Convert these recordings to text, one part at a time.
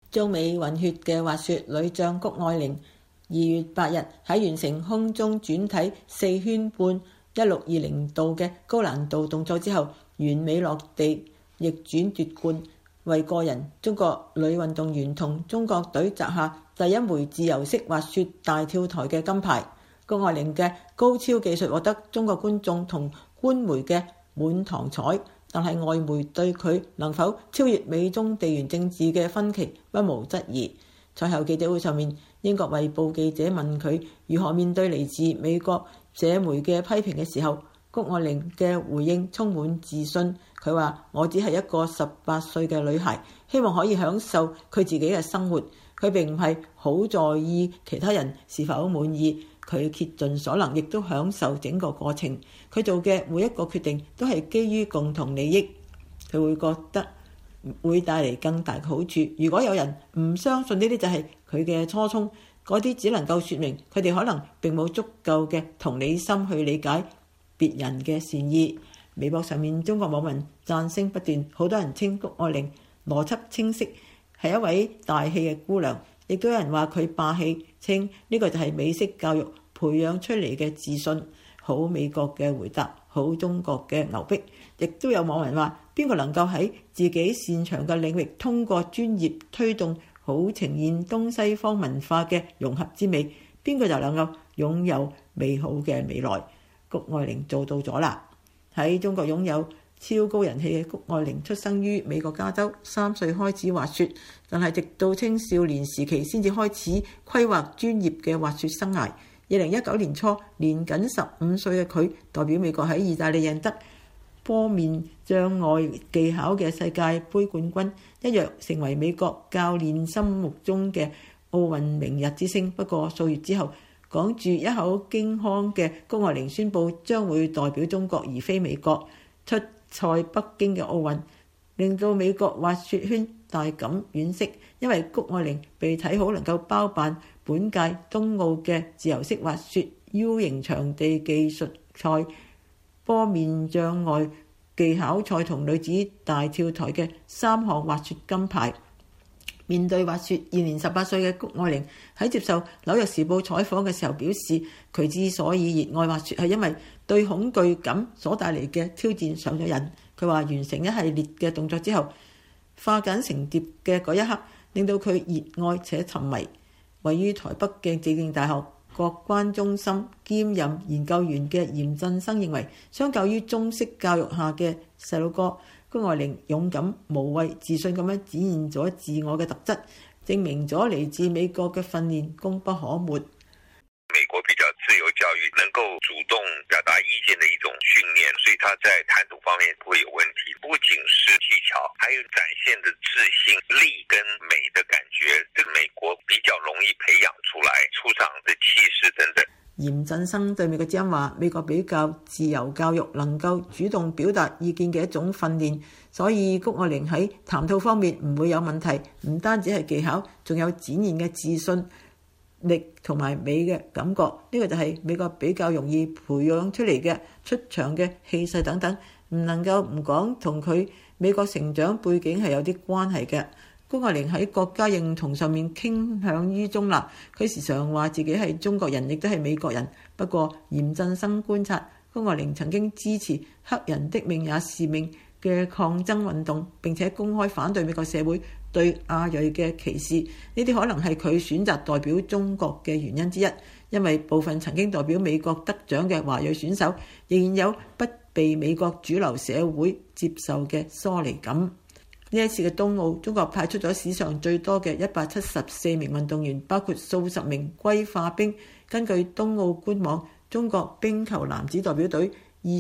中美混血嘅滑雪女將谷愛凌2月8日喺完成空中轉體4圈半1620度嘅高難度動作之後，完美落地逆轉奪冠，為個人中國女運動員同中國隊摘下第一枚自由式滑雪大跳台嘅金牌。谷愛凌嘅高超技術獲得中國觀眾同官媒嘅滿堂彩，但係外媒對佢能否超越美中地緣政治嘅分歧不無質疑。賽後記者會上面，英國衛報記者問佢如何面對嚟自美國社媒嘅批評嘅時候，谷愛凌嘅回應充滿自信。佢話：我只係一個18歲嘅女孩，希望可以享受佢自己嘅生活。佢並唔係好在意其他人是否滿意，佢竭盡所能，亦都享受整個過程。佢做嘅每一個決定都係基於共同利益，佢會覺得會帶嚟更大嘅好處。如果有人唔相信呢啲就係佢嘅初衷，嗰啲只能夠説明佢哋可能並冇足夠嘅同理心去理解別人嘅善意。微博上面中國網民讚聲不斷，好多人稱谷愛凌邏輯清晰，係一位大氣嘅姑娘，亦都有人話佢霸氣，稱呢個就係美式教育培養出嚟嘅自信。好美國嘅回答，好中國嘅牛逼。亦都有網民話，邊個能夠喺自己擅長嘅領域通過專業推動好呈現東西方文化嘅融合之美，邊個就能夠擁有美好嘅未來。谷愛凌做到咗啦！喺中國擁有超高人氣嘅谷愛凌出生於美國加州，3歲開始滑雪，但係直到青少年時期先至開始規劃專業嘅滑雪生涯。2019年初，年僅15歲嘅佢代表美國喺意大利贏得坡面障礙技巧嘅世界盃冠軍，一躍成為美國教練心目中嘅奧運明日之星。不過數月之後，講住一口京腔嘅谷愛凌宣布將會代表中國而非美國出賽北京嘅奧運，令到美國滑雪圈大感惋惜，因為谷愛凌被睇好能夠包辦本屆冬奧嘅自由式滑雪 U 型場地技術賽、坡面障礙技巧賽同女子大跳台嘅3項滑雪金牌。面對滑雪，現年18歲嘅谷愛凌喺接受紐約時報採訪嘅時候表示，佢之所以熱愛滑雪係因為對恐懼感所帶嚟嘅挑戰上咗癮。佢話完成一系列嘅動作之後，化繭成蝶嘅嗰一刻令到佢熱愛且沉迷。位於台北嘅正定大學國關中心兼任研究員嘅嚴振生認為，相較於中式教育下嘅細路哥，谷愛凌勇敢無畏、自信咁樣展現咗自我嘅特質，證明咗嚟自美國嘅訓練功不可沒。 美國比較自由教育，能夠主動表達意見的一種訓練，所以他在談吐方面不會有問題。不僅是技巧，還有展現的自信、力跟美的感覺，這個美國比較容易培養出來，出場的氣勢等等。 嚴振生對美國之音話：美國比較自由教育，能夠主動表達意見嘅一種訓練，所以谷愛凌喺談吐方面唔會有問題。唔單止係技巧，仲有展現嘅自信力同埋美嘅感覺，呢個就係美國比較容易培養出嚟嘅出場嘅氣勢等等，唔能夠唔講同佢美國成長背景係有啲關係嘅。谷愛凌喺國家認同上面傾向於中立，佢時常話自己係中國人，亦都係美國人。不過嚴振生觀察，谷愛凌曾經支持黑人的命也是命嘅抗爭運動，並且公開反對美國社會對亞裔嘅歧視，呢啲可能係佢選擇代表中國嘅原因之一。因為部分曾經代表美國得獎嘅華裔選手，仍然有不被美國主流社會接受嘅疏離感。呢一次嘅冬奧，中國派出咗史上最多嘅174名運動員，包括數十名歸化兵。根據冬奧官網，中國冰球男子代表隊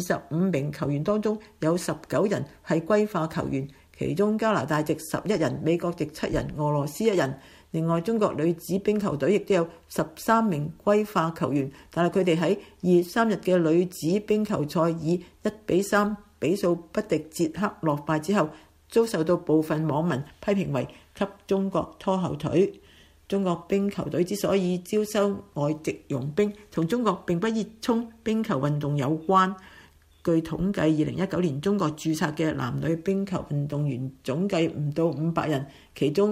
25名球員當中有19人係歸化球員，其中加拿大籍11人、美國籍7人、俄羅斯1人。另外，中國女子冰球隊亦都有13名歸化球員，但係佢哋喺2月3日嘅女子冰球賽以1-3比數不敵捷克落敗之後，遭受到部分網民批評為給中國拖後腿。中國冰球隊之所以招收外籍傭兵，同中國並不熱衷冰球運動有關。據統計，2019年中國註冊嘅男女冰球運動員總計唔到500人，其中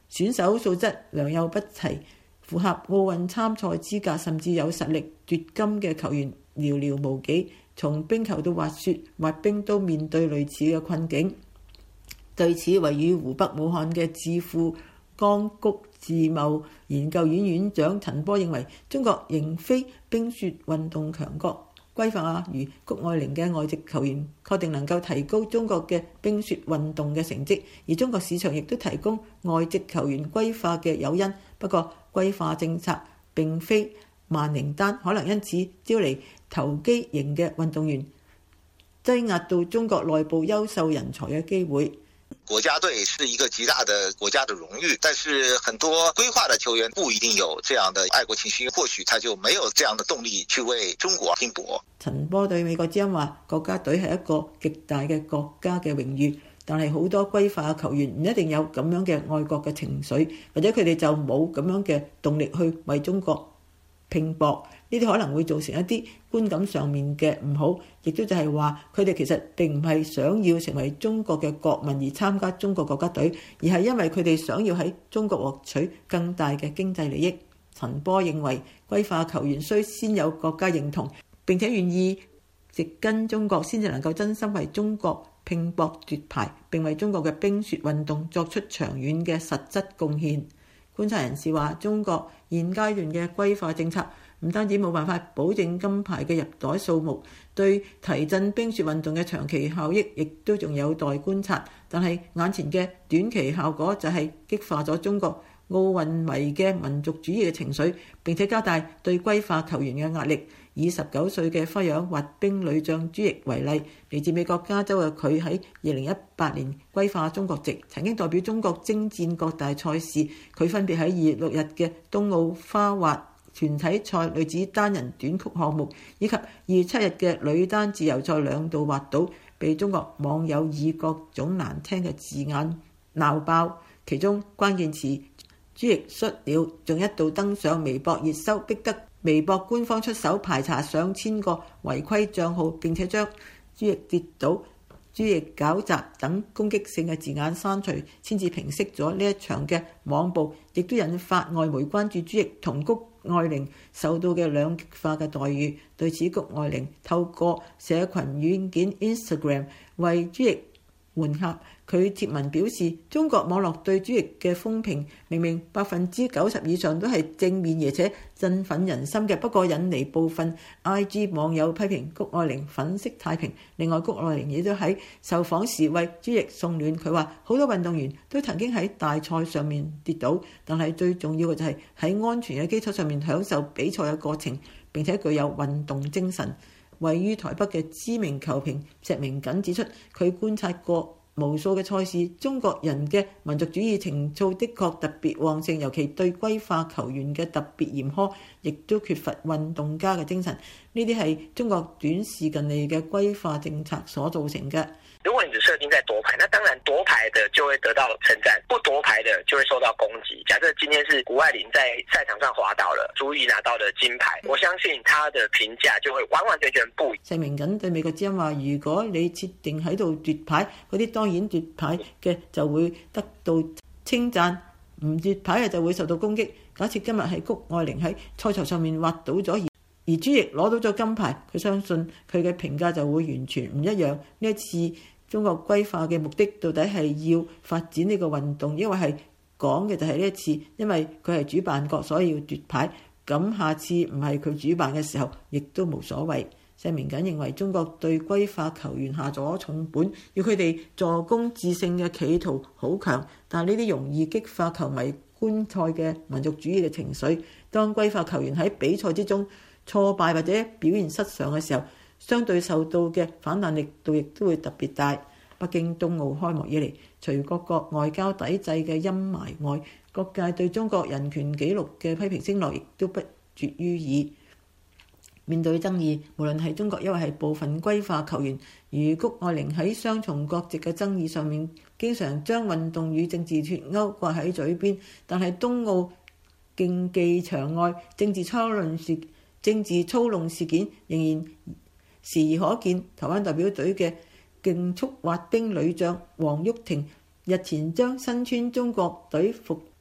選手素質良莠不齊，符合奧運參賽資格甚至有實力奪金嘅球員寥寥無幾。從冰球到滑雪、滑冰都面對類似嘅困境。對此，位於湖北武漢嘅智庫江谷自貿研究院院長陳波認為，中國仍非冰雪運動強國，歸化如谷愛凌嘅外籍球員確定能夠提高中國嘅冰雪運動嘅成績，而中國市場亦都提供外籍球員歸化嘅誘因。不過，歸化政策並非萬靈丹，可能因此招嚟投機型嘅運動員，擠壓到中國內部優秀人才嘅機會。 國家隊是一個極大的國家的榮譽，但是很多歸化的球員不一定有這樣的愛國情緒，或許他就沒有這樣的動力去為中國拼搏。 陳波對美國之音話：國家隊係一個極大嘅國家嘅榮譽，但係好多歸化嘅球員唔一定有咁樣嘅愛國嘅情緒，或者佢哋就冇咁樣嘅動力去為中國拼搏。呢啲可能會造成一啲觀感上面嘅唔好，亦都就係話佢哋其實並唔係想要成為中國嘅國民而參加中國國家隊，而係因為佢哋想要喺中國獲取更大嘅經濟利益。陳波認為，歸化球員需先有國家認同，並且願意植根中國，先至能夠真心為中國拼搏奪牌，並為中國嘅冰雪運動作出長遠嘅實質貢獻。觀察人士話，中國現階段嘅歸化政策唔單止冇辦法保證金牌嘅入袋數目，對提振冰雪運動嘅長期效益亦都仲有待觀察。但係眼前嘅短期效果就係激化咗中國奧運迷嘅民族主義嘅情緒，並且加大對歸化球員嘅壓力。以19歲嘅花樣滑冰女將朱易為例，嚟自美國加州嘅佢喺2018年歸化中國籍，曾經代表中國征戰各大賽事。佢分別喺2月6日嘅冬奧花滑團體賽女子單人短曲項目，以及2月7日嘅女單自由賽兩度滑倒，被中國網友以各種難聽嘅字眼鬧爆。其中關鍵詞朱易摔了，仲一度登上微博熱搜，逼得微博官方出手排查上千個違規帳號，並且將朱易跌倒、朱易狡詐等攻擊性嘅字眼刪除，先至平息咗呢一場嘅網暴，亦都引發外媒關注朱易同谷愛凌受到嘅兩極化嘅待遇。對此，谷愛凌透過社群軟件 Instagram 為朱易換客。佢貼文表示，中國網絡對朱易嘅風評明明90%以上都係正面而且振奮人心嘅，不過引嚟部分 IG 網友批評谷愛凌粉飾太平。另外，谷愛凌亦都喺受訪時為朱易送暖。佢話好多運動員都曾經喺大賽上面跌倒，但係最重要嘅就係喺安全嘅基礎上面享受比賽嘅過程，並且具有運動精神。位於台北嘅知名球評石明謹指出，佢觀察過無數嘅賽事，中國人嘅民族主義情操的確特別旺盛，尤其對歸化球員嘅特別嚴苛，亦都缺乏運動家嘅精神。呢啲係中國短視近利嘅歸化政策所造成嘅。 如果你只設定在奪牌，那當然奪牌的就會得到稱讚，不奪牌的就會受到攻擊。假設今天是谷愛凌在賽場上滑倒了，朱易拿到了金牌，我相信他的評價就會完完全全不一樣。 石明謹對美國之音話，如果你設定喺度奪牌，嗰啲當然奪牌嘅就會得到稱讚，唔奪牌嘅就會受到攻擊。假設今日係谷愛凌喺賽場上面滑倒咗，而朱易攞到咗金牌，佢相信佢嘅評價就會完全唔一樣。呢一次中國歸化嘅目的到底係要發展呢個運動，因為係講嘅就係呢一次，因為佢係主辦國，所以要奪牌。咁下次唔係佢主辦嘅時候，亦都無所謂。石明謹認為中國對歸化球員下咗重本，要佢哋助攻致勝嘅企圖好強，但係呢啲容易激化球迷觀賽嘅民族主義嘅情緒。當歸化球員喺比賽之中挫敗或者表現失常嘅時候，相對受到嘅反彈力度亦都會特別大。北京冬奧開幕以嚟，除各國外交抵制嘅陰霾外，各界對中國人權紀錄嘅批評聲浪亦都不絕於耳。面對爭議，無論係中國因為係部分歸化球員，如谷愛凌喺雙重國籍嘅爭議上面，經常將運動與政治脫鈎掛喺嘴邊，但係冬奧競技場外政治操弄事件仍然時而可見。台灣代表隊嘅競速滑冰女將黃郁婷日前將身穿中國隊服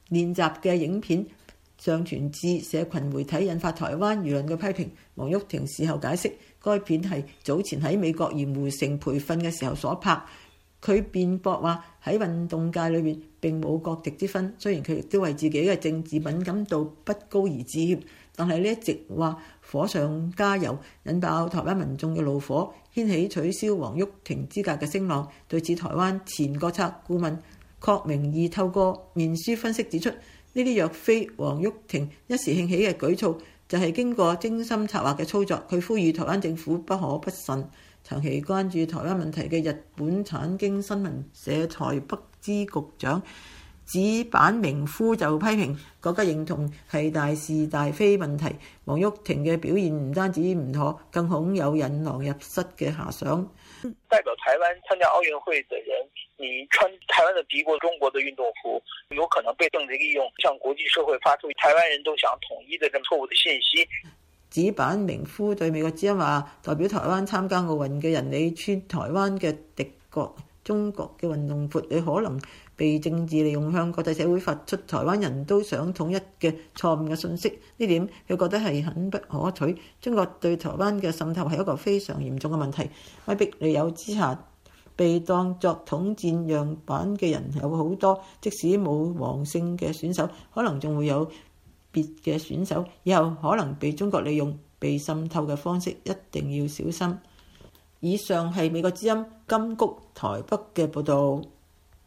練習嘅影片上傳至社群媒體，引發台灣輿論嘅批評。王郁婷事後解釋，該片係早前喺美國鹽湖城培訓嘅時候所拍。佢辯駁話喺運動界裏面並冇國籍之分，雖然佢亦都為自己嘅政治敏感度不高而致歉，但係呢一直話火上加油，引爆台灣民眾嘅怒火，掀起取消王郁婷資格嘅聲浪。對此，台灣前國策顧問郝明義透過面書分析指出，呢啲若非王郁婷一時興起嘅舉措，就係經過精心策劃嘅操作。佢呼籲台灣政府不可不慎。長期關注台灣問題嘅日本產經新聞社台北支局長寺坂明夫就批評，國家認同係大是大非問題。王郁婷嘅表現唔單止唔妥，更恐有引狼入室嘅遐想。 代表台灣參加奧運會的人，你穿台灣的敵國中國的運動服，有可能被政治利用，向國際社會發出台灣人都想統一的這種錯誤的信息。 寺坂明夫對美國之音話，代表台灣參加奧運嘅人，你穿台灣嘅敵國中國嘅運動服，你可能被政治利用，向國際社會發出台灣人都想統一嘅錯誤嘅信息。呢點佢覺得係很不可取。中國對台灣嘅滲透係一個非常嚴重嘅問題。威逼利誘之下，被當作統戰樣板嘅人有好多，即使冇王姓嘅選手，可能仲會有別嘅選手，以後可能被中國利用、被滲透嘅方式，一定要小心。以上係美國之音金谷台北嘅報導。